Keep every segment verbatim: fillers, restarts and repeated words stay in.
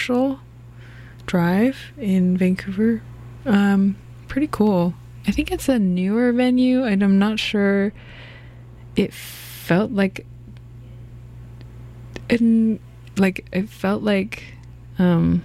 Drive in Vancouver. Um, pretty cool. I think it's a newer venue, and I'm not sure. It felt like, in like it felt like, um,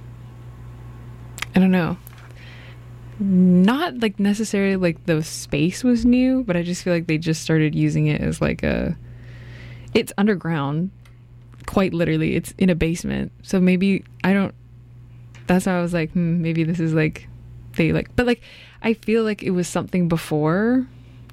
I don't know. Not like necessarily like the space was new, but I just feel like they just started using it as like a. It's underground, quite literally. It's in a basement, so maybe I don't. That's why I was like, hmm, maybe this is like, they like, but like, I feel like it was something before.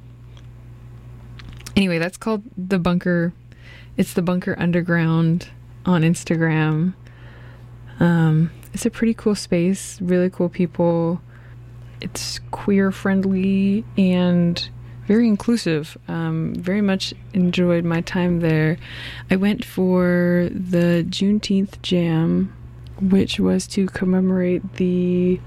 Anyway, that's called The Bunker. It's The Bunker Underground on Instagram. Um, it's a pretty cool space, really cool people. It's queer friendly and very inclusive. Um, very much enjoyed my time there. I went for the Juneteenth Jam, which was to commemorate the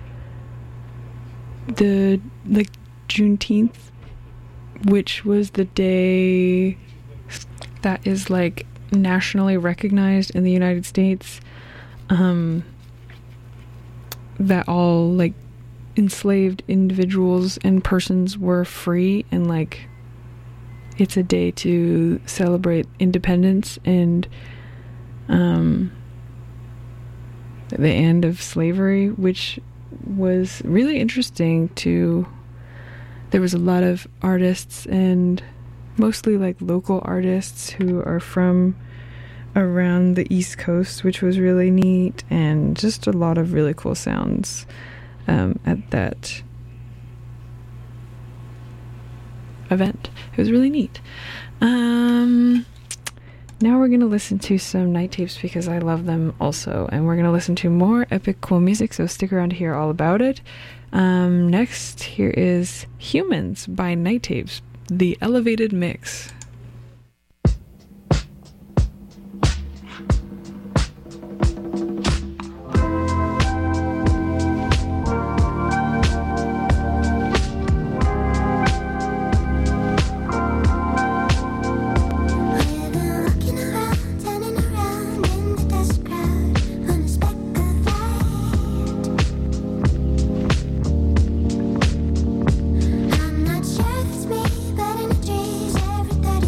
the like Juneteenth, which was the day that is like nationally recognized in the United States, um, that all like enslaved individuals and persons were free, and like it's a day to celebrate independence and um the end of slavery, which was really interesting to. There was a lot of artists, and mostly like local artists who are from around the East Coast, which was really neat, and just a lot of really cool sounds um, at that event. It was really neat. Um, now we're going to listen to some Night Tapes because I love them also, and we're going to listen to more epic cool music, so stick around to hear all about it. Um, next, here is Humans by Night Tapes, the elevated mix. I'm not sure if it's me, but in a dream every day.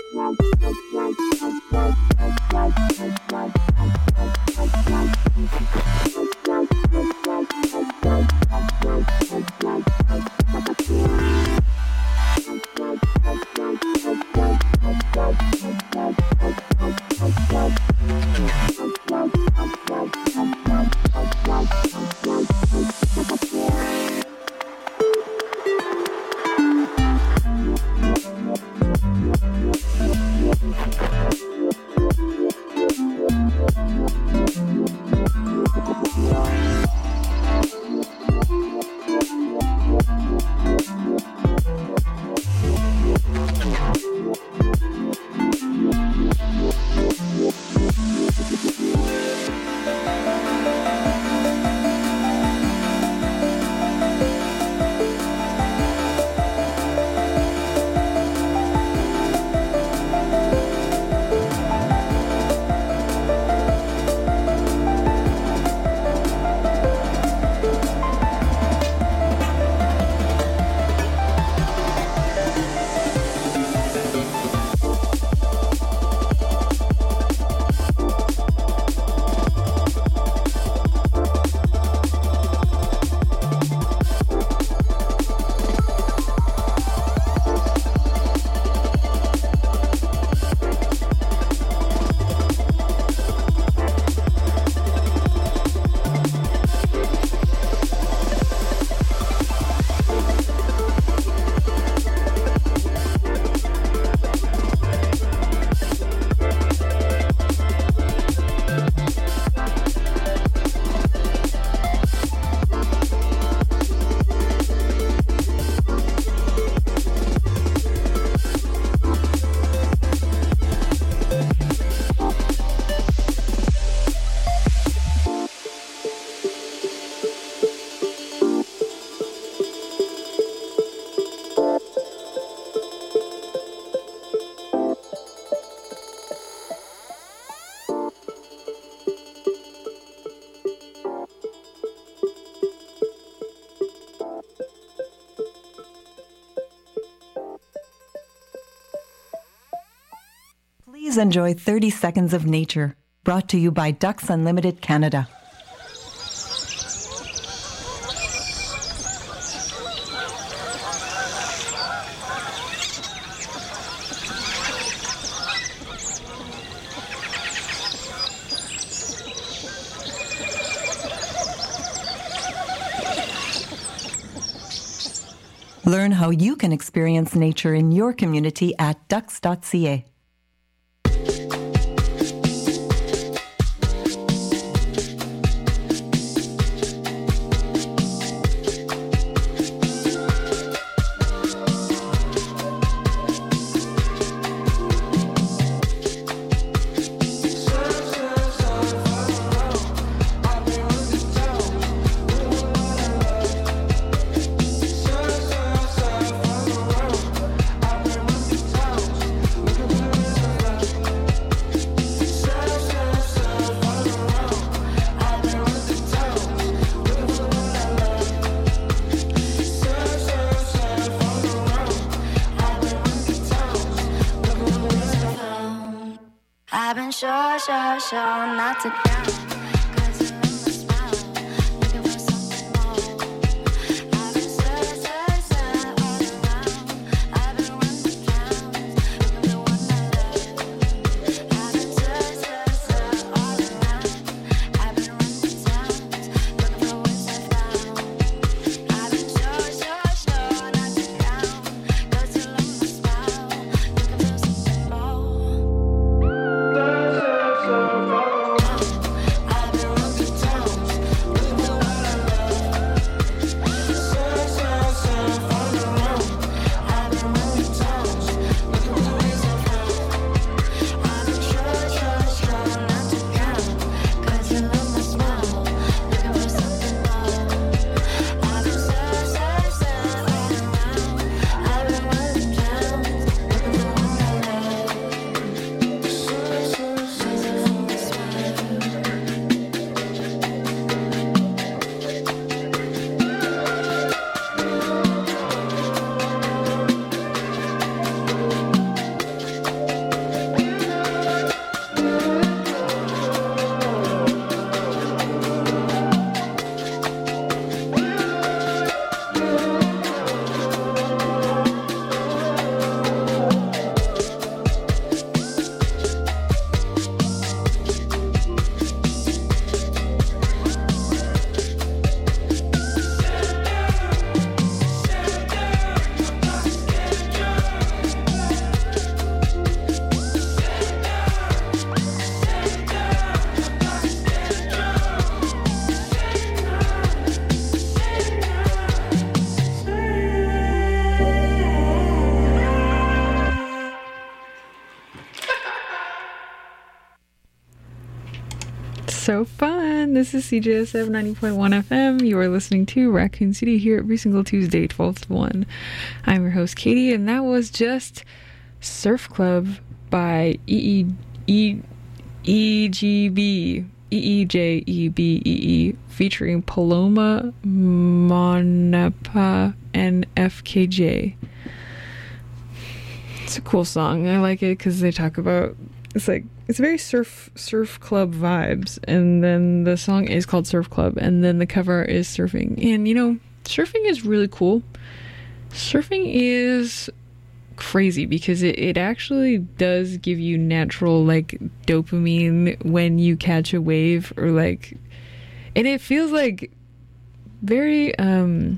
Please enjoy thirty Seconds of Nature, brought to you by Ducks Unlimited Canada. Learn how you can experience nature in your community at ducks dot c a. I've been sure, sure, sure not to down. So fun. This is C J S F ninety point one F M. You are listening to Raccoon City here every single Tuesday, twelve to one. I'm your host, Katie, and that was just Surf Club by E E E G B E E J E B E E featuring Paloma Monapa and F K J. It's a cool song. I like it because they talk about, it's like, it's very surf surf club vibes, and then the song is called Surf Club, and then the cover is surfing. And you know, surfing is really cool. Surfing is crazy because it, it actually does give you natural like dopamine when you catch a wave, or like, and it feels like very um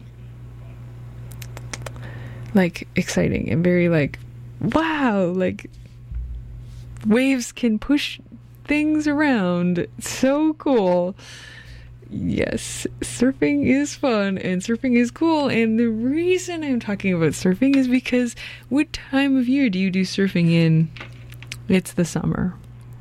like exciting and very like, wow, like waves can push things around. So cool. Yes, surfing is fun and surfing is cool. And the reason I'm talking about surfing is because what time of year do you do surfing in? It's the summer.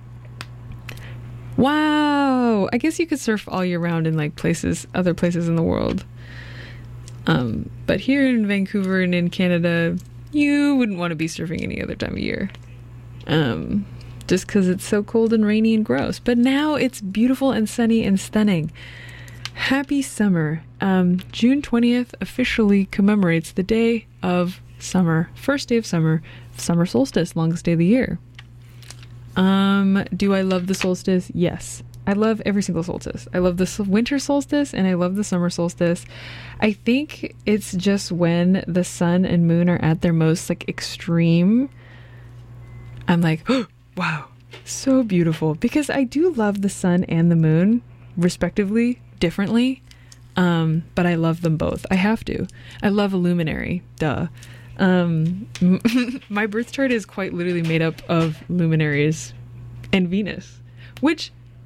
Wow. I guess you could surf all year round in like places, other places in the world. Um, but here in Vancouver and in Canada, you wouldn't want to be surfing any other time of year. Um, just because it's so cold and rainy and gross. But now it's beautiful and sunny and stunning. Happy summer. Um, June twentieth officially commemorates the day of summer. First day of summer. Summer solstice, longest day of the year. Um, do I love the solstice? Yes. I love every single solstice. I love the winter solstice and I love the summer solstice. I think it's just when the sun and moon are at their most like extreme, I'm like, oh, wow, so beautiful. Because I do love the sun and the moon, respectively, differently. Um, but I love them both. I have to. I love a luminary. Duh. Um, my birth chart is quite literally made up of luminaries and Venus, which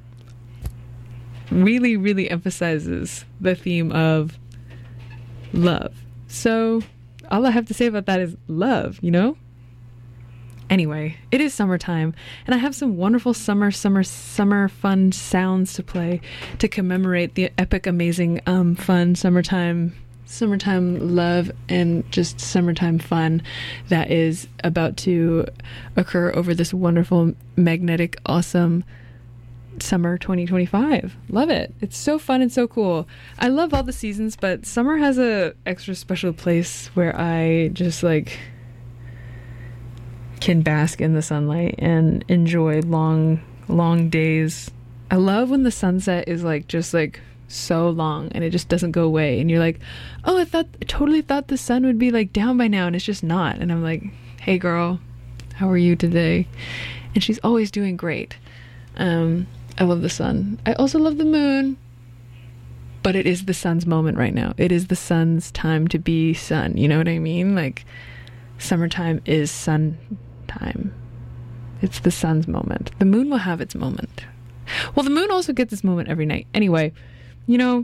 really, really emphasizes the theme of love. So all I have to say about that is love, you know? Anyway, it is summertime, and I have some wonderful summer, summer, summer fun sounds to play to commemorate the epic, amazing, um, fun summertime, summertime love and just summertime fun that is about to occur over this wonderful, magnetic, awesome summer twenty twenty-five. Love it. It's so fun and so cool. I love all the seasons, but summer has a extra special place where I just like can bask in the sunlight and enjoy long long days. I love when the sunset is like just like so long and it just doesn't go away, and you're like, oh, I thought I totally thought the sun would be like down by now, and it's just not. And I'm like, hey girl, how are you today? And she's always doing great. um I love the sun. I also love the moon, but it is the sun's moment right now. It is the sun's time to be sun. You know what I mean? Like, summertime is sun time. It's the sun's moment. The moon will have its moment. Well, the moon also gets its moment every night. Anyway, you know,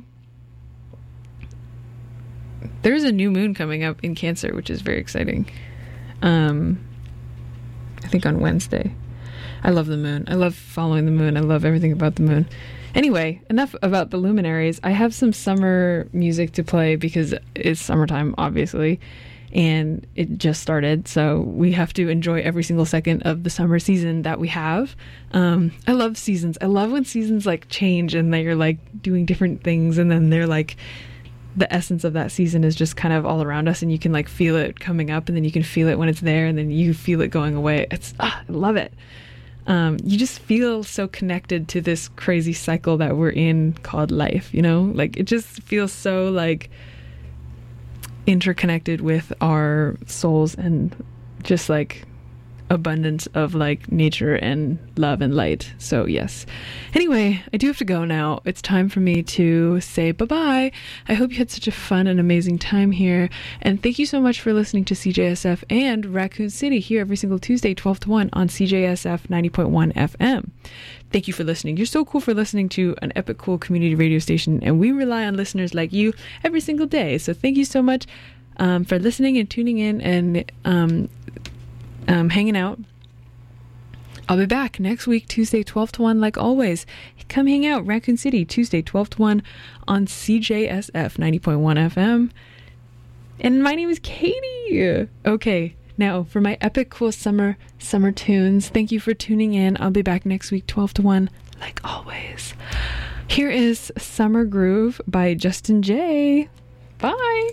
there's a new moon coming up in Cancer, which is very exciting. Um, I think on Wednesday. I love the moon. I love following the moon. I love everything about the moon. Anyway, enough about the luminaries. I have some summer music to play because it's summertime, obviously, and it just started, so we have to enjoy every single second of the summer season that we have. Um, I love seasons. I love when seasons like change and they're like doing different things, and then they're like, the essence of that season is just kind of all around us, and you can like feel it coming up, and then you can feel it when it's there, and then you feel it going away. It's ah, I love it. Um, you just feel so connected to this crazy cycle that we're in called life, you know? Like, it just feels so, like, interconnected with our souls and just, like, abundance of, like, nature and love and light. So, yes. Anyway, I do have to go now. It's time for me to say bye-bye. I hope you had such a fun and amazing time here. And thank you so much for listening to C J S F and Raccoon City here every single Tuesday, twelve to one on C J S F ninety point one F M. Thank you for listening. You're so cool for listening to an epic, cool community radio station, and we rely on listeners like you every single day. So thank you so much um, for listening and tuning in and um, um, hanging out. I'll be back next week, Tuesday, twelve to one, like always. Come hang out, Raccoon City, Tuesday, twelve to one on C J S F ninety point one F M. And my name is Katie. Okay, now for my epic cool summer, summer tunes. Thank you for tuning in. I'll be back next week, twelve to one, like always. Here is Summer Groove by Justin J. Bye.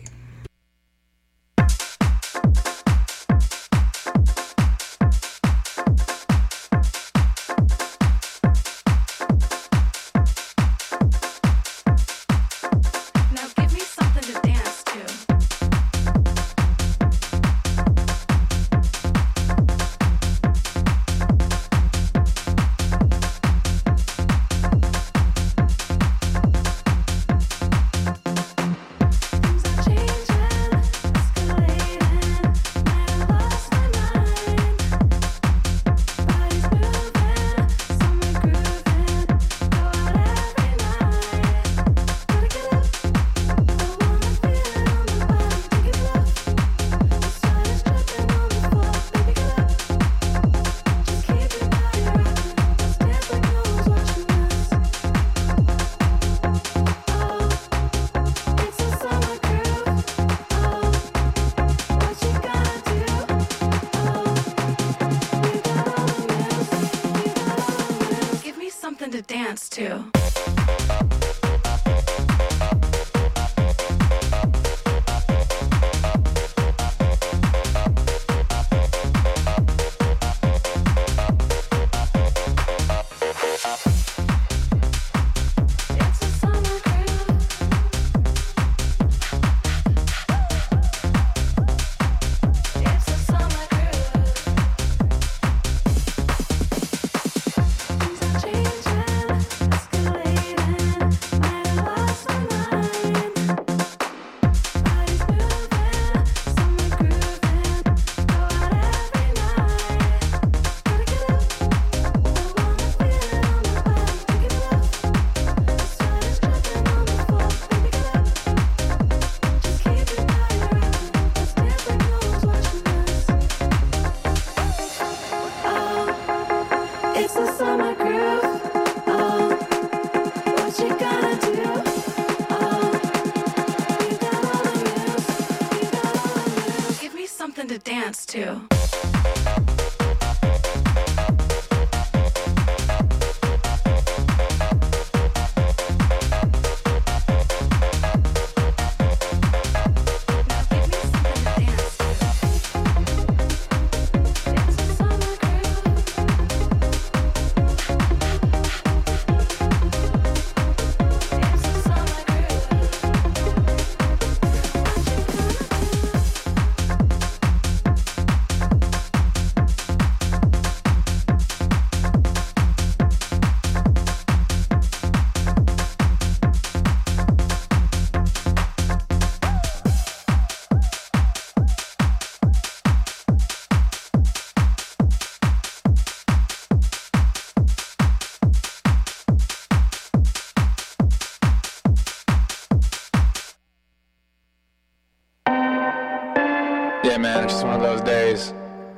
Yeah, man, it's just one of those days.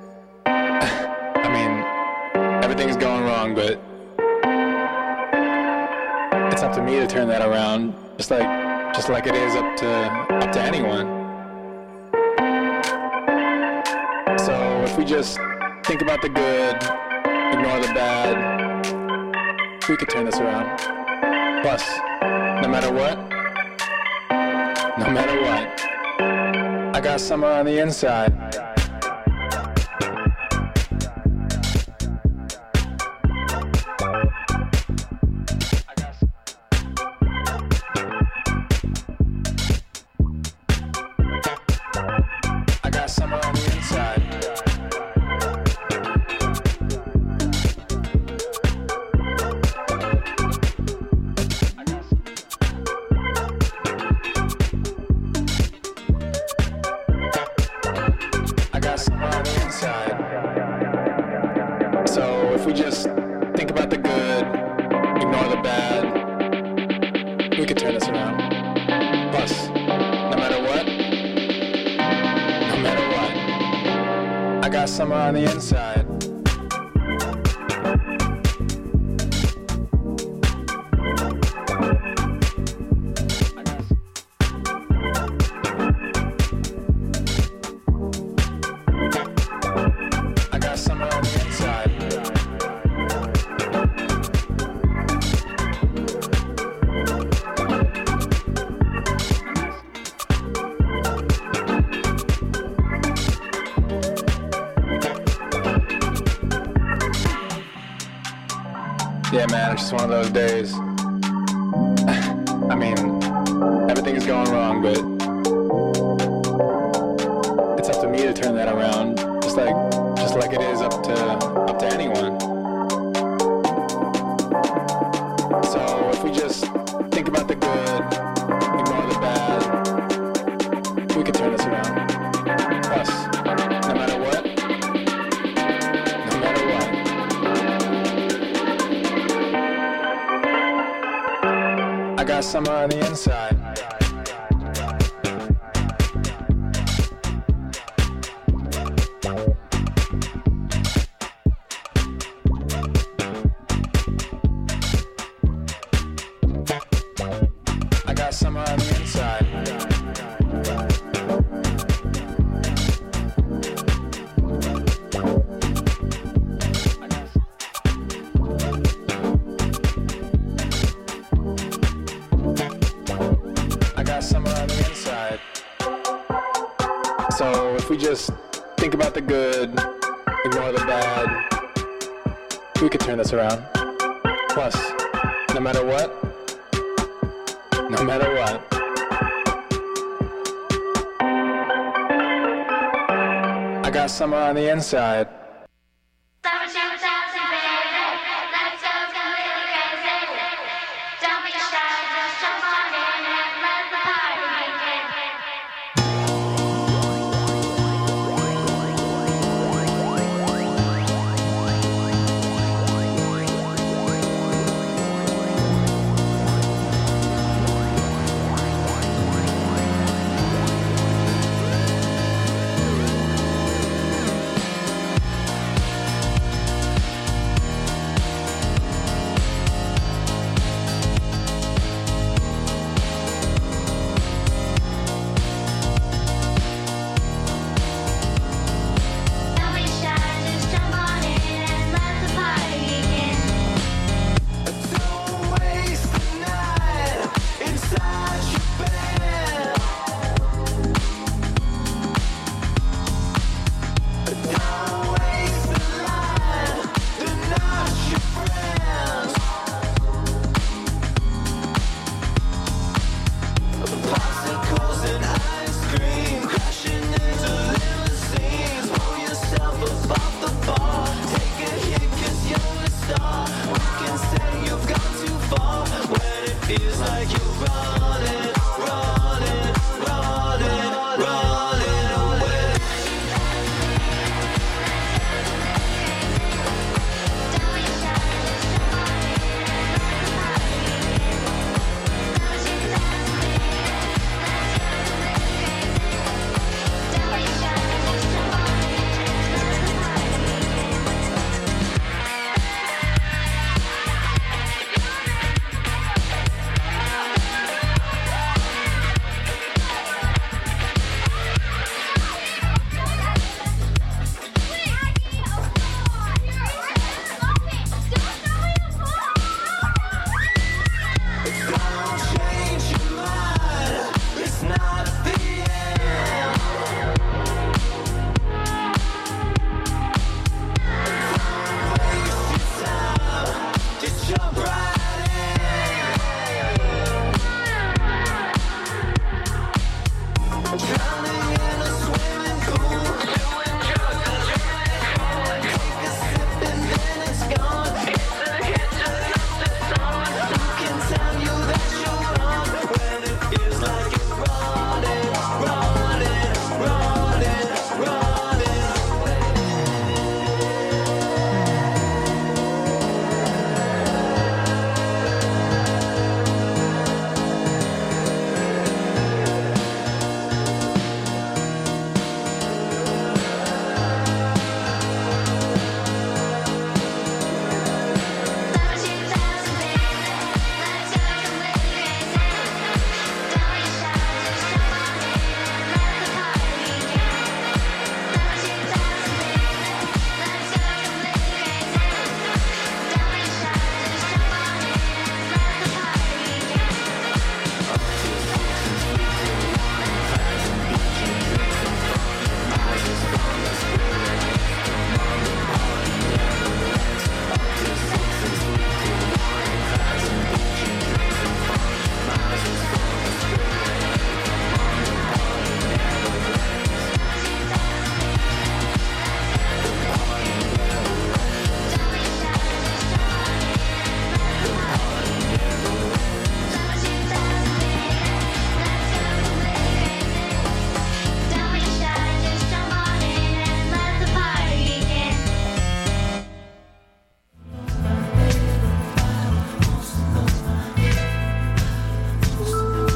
I mean, everything's going wrong, but it's up to me to turn that around, just like, just like it is up to, up to anyone. So if we just think about the good, ignore the bad, we could turn this around. Plus, no matter what, no matter what, I got summer on the inside. I got summer on the inside. So if we just think about the good, ignore the bad, we could turn this around. Plus, no matter what, no matter what, I got summer on the inside. Yeah, man, it's just one of those days. I mean, everything's going wrong, but it's up to me to turn that around, just like, just like it is up to, up to anyone. So if we just think about the good, ignore the bad, we could turn this around. Plus, no matter what, no matter what. I got summer on the inside. I got summer on the inside. I got summer on the inside. So if we just think about the good, ignore the bad, we could turn this around. Plus, no matter what, no matter what. I got summer on the inside. Summer, summer, summer, baby. Let's go completely crazy. Don't be shy, just jump on in and let the party begin.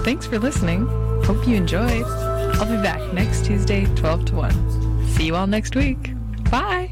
Thanks for listening. Hope you enjoyed. I'll be back next Tuesday, twelve to one. See you all next week. Bye.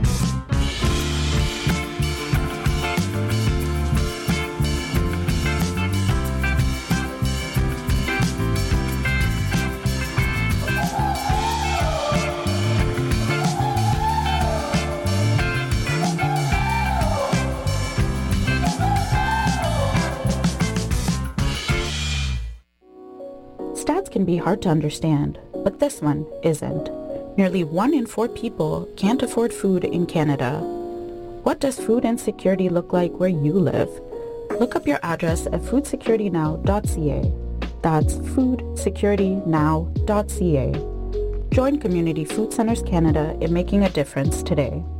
Stats can be hard to understand, but this one isn't. Nearly one in four people can't afford food in Canada. What does food insecurity look like where you live? Look up your address at food security now dot c a. That's food security now dot c a. Join Community Food Centres Canada in making a difference today.